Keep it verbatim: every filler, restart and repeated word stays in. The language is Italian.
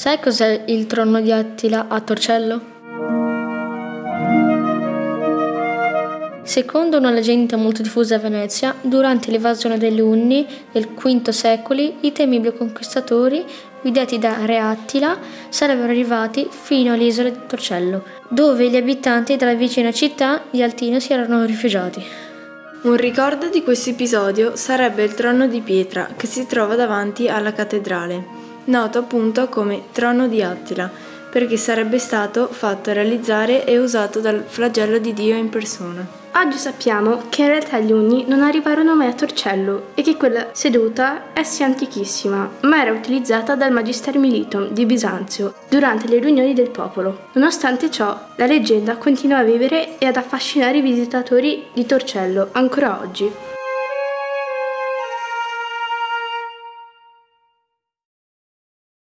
Sai cos'è il trono di Attila a Torcello? Secondo una leggenda molto diffusa a Venezia, durante l'invasione degli Unni del quinto secolo, i temibili conquistatori, guidati da re Attila, sarebbero arrivati fino all'isola di Torcello, dove gli abitanti della vicina città di Altino si erano rifugiati. Un ricordo di questo episodio sarebbe il trono di pietra che si trova davanti alla cattedrale, noto appunto come Trono di Attila, perché sarebbe stato fatto realizzare e usato dal flagello di Dio in persona. Oggi sappiamo che in realtà gli Unni non arrivarono mai a Torcello e che quella seduta è sì antichissima, ma era utilizzata dal Magister Militum di Bisanzio durante le riunioni del popolo. Nonostante ciò, la leggenda continua a vivere e ad affascinare i visitatori di Torcello ancora oggi.